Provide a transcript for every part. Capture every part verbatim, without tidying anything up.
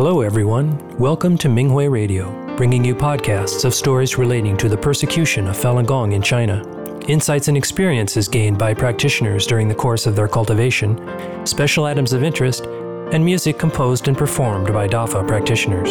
Hello everyone, welcome to Minghui Radio, bringing you podcasts of stories relating to the persecution of Falun Gong in China, insights and experiences gained by practitioners during the course of their cultivation, special items of interest, and music composed and performed by Dafa practitioners.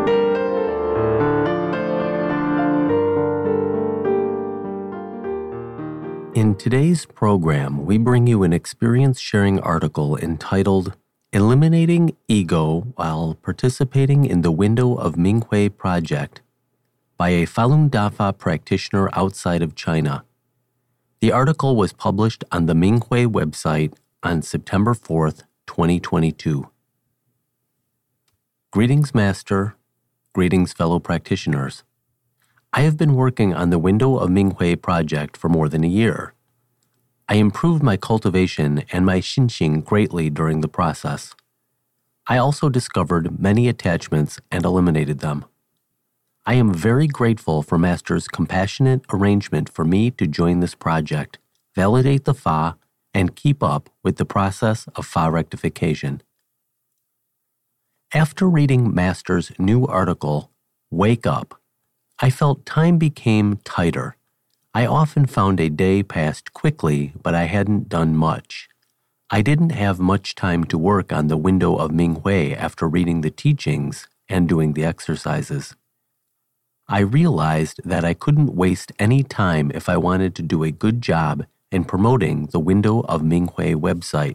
In today's program, we bring you an experience-sharing article entitled Eliminating Ego While Participating in the Window of Minghui Project by a Falun Dafa practitioner outside of China. The article was published on the Minghui website on September fourth, twenty twenty-two. Greetings, Master. Greetings, fellow practitioners. I have been working on the Window of Minghui project for more than a year. I improved my cultivation and my xinxing greatly during the process. I also discovered many attachments and eliminated them. I am very grateful for Master's compassionate arrangement for me to join this project, validate the Fa, and keep up with the process of Fa rectification. After reading Master's new article, Wake Up, I felt time became tighter. I often found a day passed quickly, but I hadn't done much. I didn't have much time to work on the Window of Minghui after reading the teachings and doing the exercises. I realized that I couldn't waste any time if I wanted to do a good job in promoting the Window of Minghui website.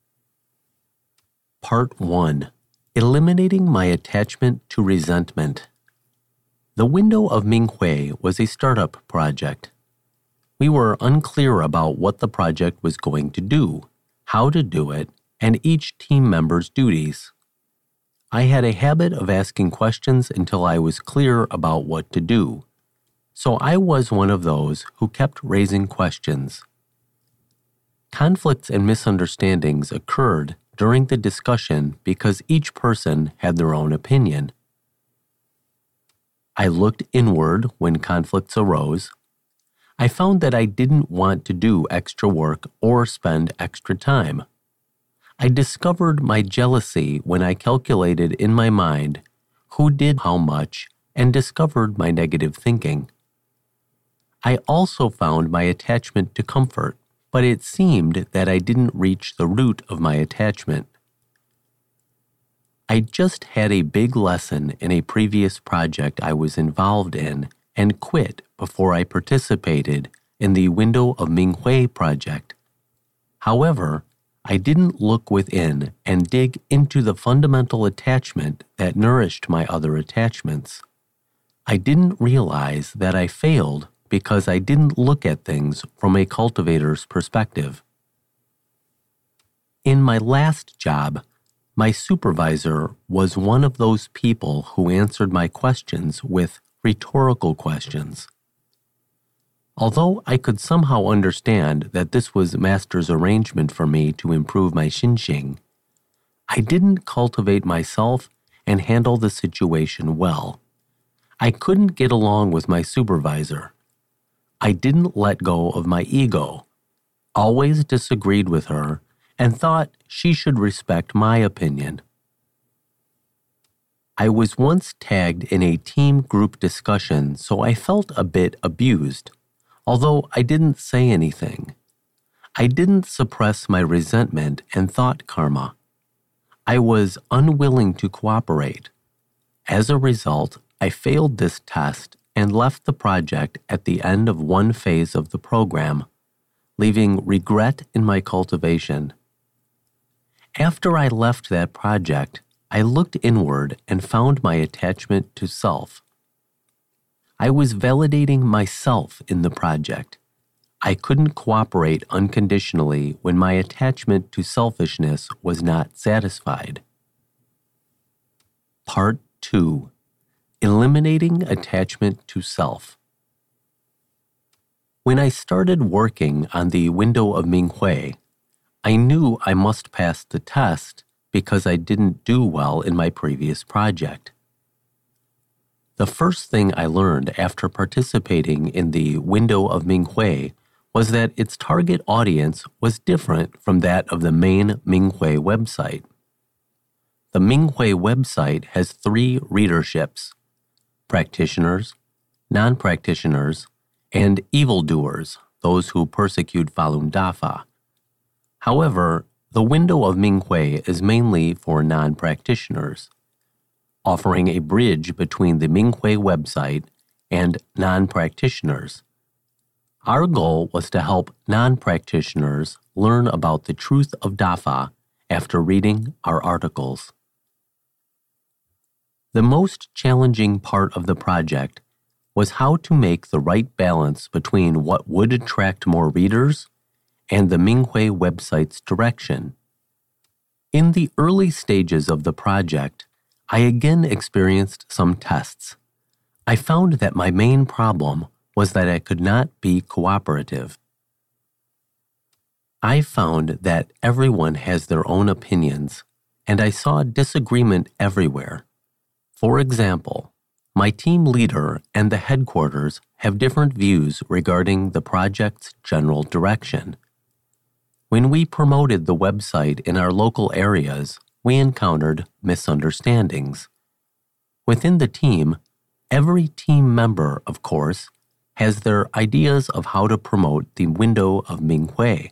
Part one. Eliminating my attachment to resentment. The Window of Minghui was a startup project. We were unclear about what the project was going to do, how to do it, and each team member's duties. I had a habit of asking questions until I was clear about what to do, so I was one of those who kept raising questions. Conflicts and misunderstandings occurred during the discussion because each person had their own opinion. I looked inward when conflicts arose. I found that I didn't want to do extra work or spend extra time. I discovered my jealousy when I calculated in my mind who did how much and discovered my negative thinking. I also found my attachment to comfort, but it seemed that I didn't reach the root of my attachment. I just had a big lesson in a previous project I was involved in and quit before I participated in the Window of Minghui project. However, I didn't look within and dig into the fundamental attachment that nourished my other attachments. I didn't realize that I failed because I didn't look at things from a cultivator's perspective. In my last job, my supervisor was one of those people who answered my questions with rhetorical questions. Although I could somehow understand that this was Master's arrangement for me to improve my xinxing, I didn't cultivate myself and handle the situation well. I couldn't get along with my supervisor. I didn't let go of my ego, always disagreed with her, and thought she should respect my opinion. I was once tagged in a team group discussion, so I felt a bit abused, although I didn't say anything. I didn't suppress my resentment and thought karma. I was unwilling to cooperate. As a result, I failed this test and left the project at the end of one phase of the program, leaving regret in my cultivation. After I left that project, I looked inward and found my attachment to self. I was validating myself in the project. I couldn't cooperate unconditionally when my attachment to selfishness was not satisfied. Part two. Eliminating attachment to self. When I started working on the Window of Minghui, I knew I must pass the test because I didn't do well in my previous project. The first thing I learned after participating in the Window of Minghui was that its target audience was different from that of the main Minghui website. The the Minghui website has three readerships: practitioners, non-practitioners, and evildoers, those who persecute Falun Dafa. However, the window of Minghui is mainly for non-practitioners, offering a bridge between the Minghui website and non-practitioners. Our goal was to help non-practitioners learn about the truth of Dafa after reading our articles. The most challenging part of the project was how to make the right balance between what would attract more readers and the Minghui website's direction. In the early stages of the project, I again experienced some tests. I found that my main problem was that I could not be cooperative. I found that everyone has their own opinions, and I saw disagreement everywhere. For example, my team leader and the headquarters have different views regarding the project's general direction. When we promoted the website in our local areas, we encountered misunderstandings. Within the team, every team member, of course, has their ideas of how to promote the window of Minghui.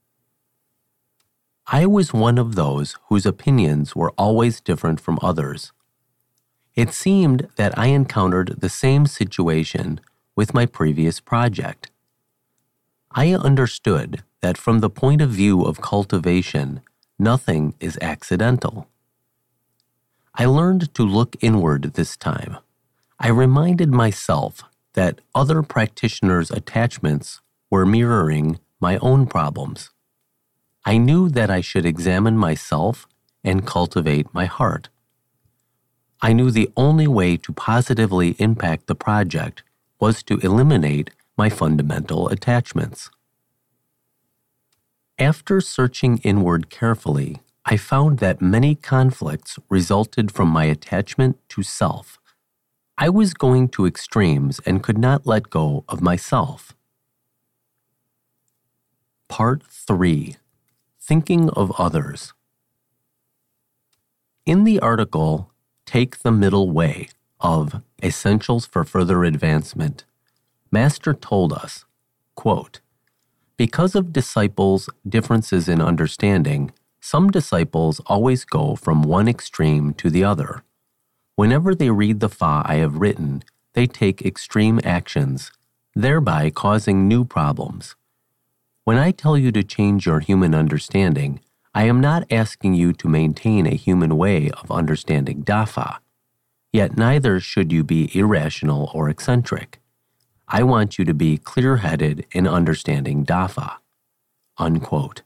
I was one of those whose opinions were always different from others. It seemed that I encountered the same situation with my previous project. I understood that from the point of view of cultivation, nothing is accidental. I learned to look inward this time. I reminded myself that other practitioners' attachments were mirroring my own problems. I knew that I should examine myself and cultivate my heart. I knew the only way to positively impact the project was to eliminate my fundamental attachments. After searching inward carefully, I found that many conflicts resulted from my attachment to self. I was going to extremes and could not let go of myself. Part three. Thinking of Others. In the article, Take the Middle Way of Essentials for Further Advancement, Master told us, quote, "Because of disciples' differences in understanding, some disciples always go from one extreme to the other. Whenever they read the Fa I have written, they take extreme actions, thereby causing new problems. When I tell you to change your human understanding, I am not asking you to maintain a human way of understanding Dafa. Yet neither should you be irrational or eccentric. I want you to be clear-headed in understanding Dafa." Unquote.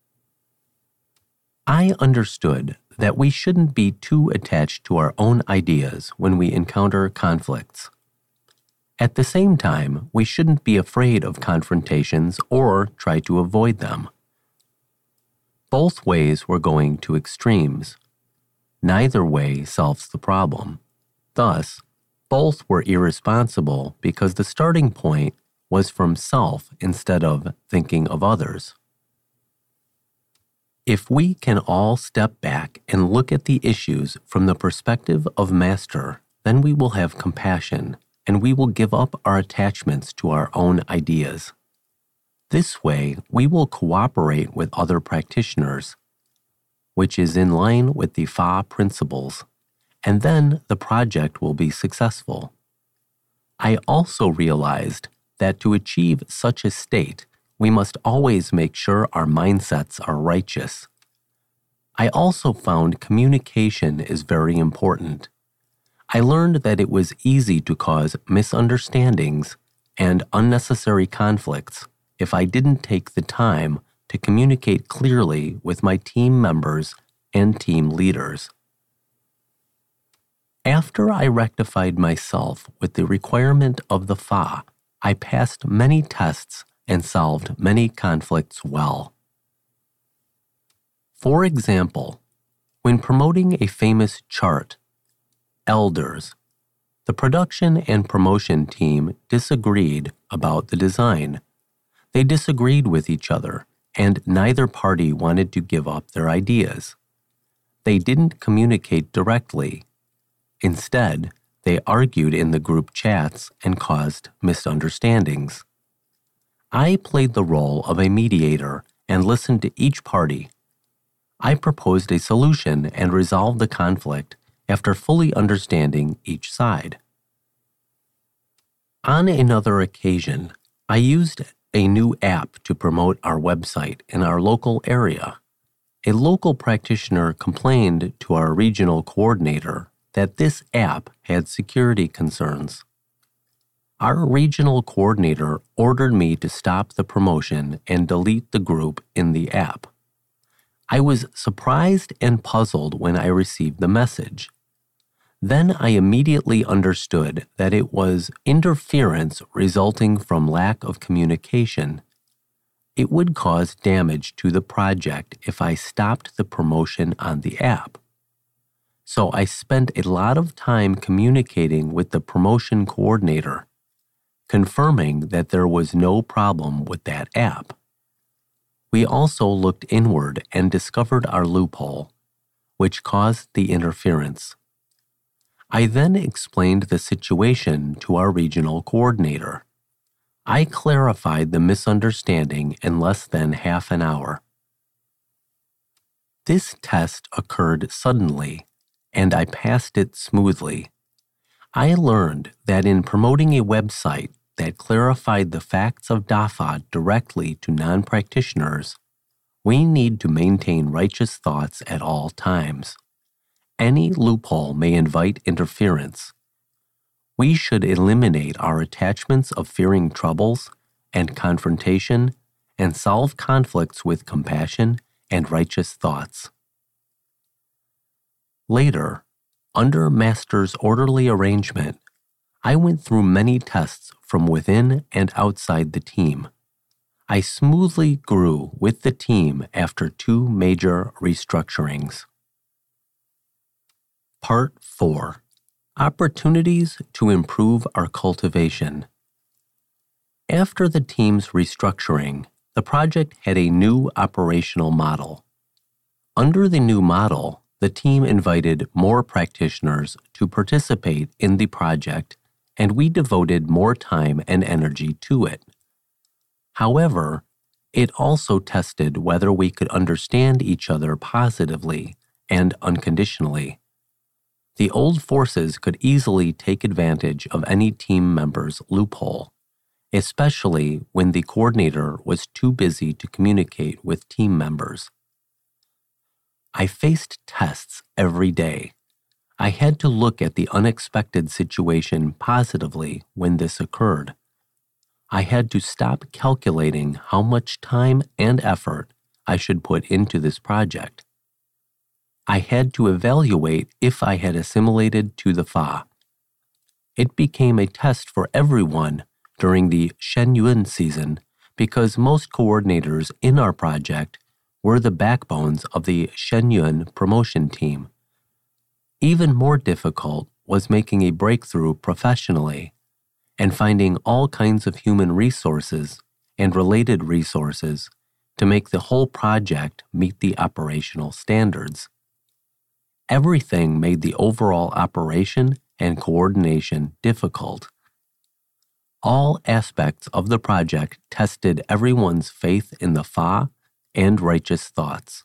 I understood that we shouldn't be too attached to our own ideas when we encounter conflicts. At the same time, we shouldn't be afraid of confrontations or try to avoid them. Both ways were going to extremes. Neither way solves the problem. Thus, both were irresponsible because the starting point was from self instead of thinking of others. If we can all step back and look at the issues from the perspective of Master, then we will have compassion and we will give up our attachments to our own ideas. This way, we will cooperate with other practitioners, which is in line with the Fa principles, and then the project will be successful. I also realized that to achieve such a state, we must always make sure our mindsets are righteous. I also found communication is very important. I learned that it was easy to cause misunderstandings and unnecessary conflicts if I didn't take the time to communicate clearly with my team members and team leaders. After I rectified myself with the requirement of the Fa, I passed many tests and solved many conflicts well. For example, when promoting a famous chart, Elders, the production and promotion team disagreed about the design. They disagreed with each other, and neither party wanted to give up their ideas. They didn't communicate directly. Instead, they argued in the group chats and caused misunderstandings. I played the role of a mediator and listened to each party. I proposed a solution and resolved the conflict after fully understanding each side. On another occasion, I used a new app to promote our website in our local area. A local practitioner complained to our regional coordinator that this app had security concerns. Our regional coordinator ordered me to stop the promotion and delete the group in the app. I was surprised and puzzled when I received the message. Then I immediately understood that it was interference resulting from lack of communication. It would cause damage to the project if I stopped the promotion on the app. So I spent a lot of time communicating with the promotion coordinator, confirming that there was no problem with that app. We also looked inward and discovered our loophole, which caused the interference. I then explained the situation to our regional coordinator. I clarified the misunderstanding in less than half an hour. This test occurred suddenly, and I passed it smoothly. I learned that in promoting a website that clarified the facts of D A F A directly to non-practitioners, we need to maintain righteous thoughts at all times. Any loophole may invite interference. We should eliminate our attachments of fearing troubles and confrontation and solve conflicts with compassion and righteous thoughts. Later, under Master's orderly arrangement, I went through many tests from within and outside the team. I smoothly grew with the team after two major restructurings. Part four. Opportunities to improve our cultivation. After the team's restructuring, the project had a new operational model. Under the new model, the team invited more practitioners to participate in the project, and we devoted more time and energy to it. However, it also tested whether we could understand each other positively and unconditionally. The old forces could easily take advantage of any team member's loophole, especially when the coordinator was too busy to communicate with team members. I faced tests every day. I had to look at the unexpected situation positively when this occurred. I had to stop calculating how much time and effort I should put into this project. I had to evaluate if I had assimilated to the Fa. It became a test for everyone during the Shen Yun season because most coordinators in our project were the backbones of the Shen Yun promotion team. Even more difficult was making a breakthrough professionally and finding all kinds of human resources and related resources to make the whole project meet the operational standards. Everything made the overall operation and coordination difficult. All aspects of the project tested everyone's faith in the Fa and righteous thoughts.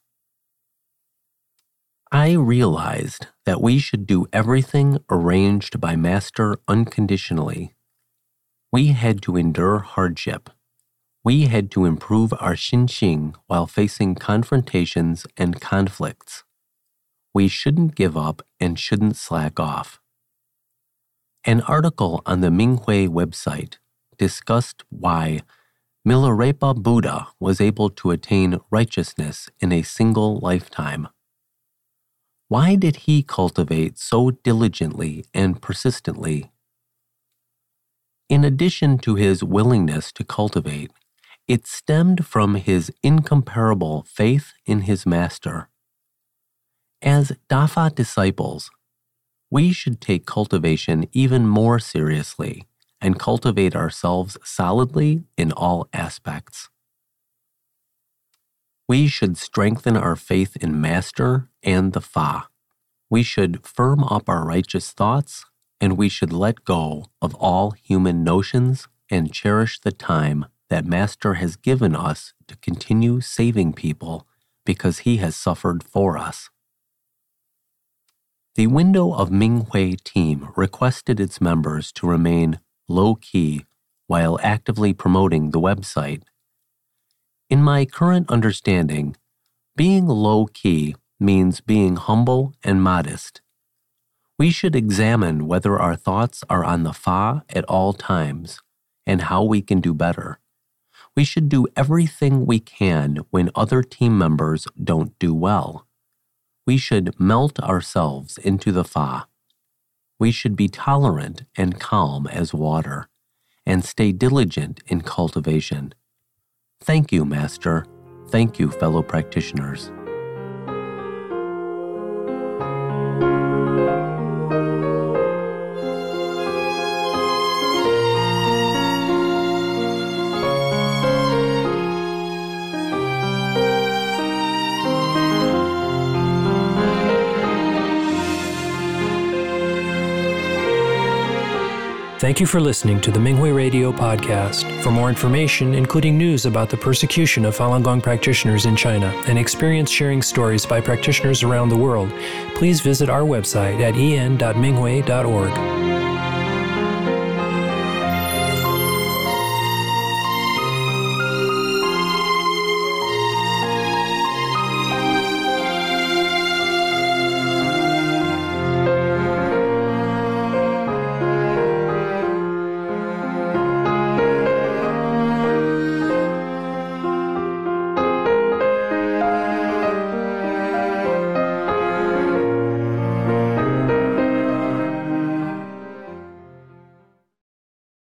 I realized that we should do everything arranged by Master unconditionally. We had to endure hardship. We had to improve our Xinxing while facing confrontations and conflicts. We shouldn't give up and shouldn't slack off. An article on the Minghui website discussed why Milarepa Buddha was able to attain righteousness in a single lifetime. Why did he cultivate so diligently and persistently? In addition to his willingness to cultivate, it stemmed from his incomparable faith in his master. As D A F A disciples, we should take cultivation even more seriously and cultivate ourselves solidly in all aspects. We should strengthen our faith in Master and the Fa. We should firm up our righteous thoughts, and we should let go of all human notions and cherish the time that Master has given us to continue saving people because he has suffered for us. The Window of Minghui team requested its members to remain low-key while actively promoting the website. In my current understanding, being low-key means being humble and modest. We should examine whether our thoughts are on the Fa at all times and how we can do better. We should do everything we can when other team members don't do well. We should melt ourselves into the Fa. We should be tolerant and calm as water, and stay diligent in cultivation. Thank you, Master. Thank you, fellow practitioners. Thank you for listening to the Minghui Radio podcast. For more information, including news about the persecution of Falun Gong practitioners in China and experience-sharing stories by practitioners around the world, please visit our website at en dot minghui dot org.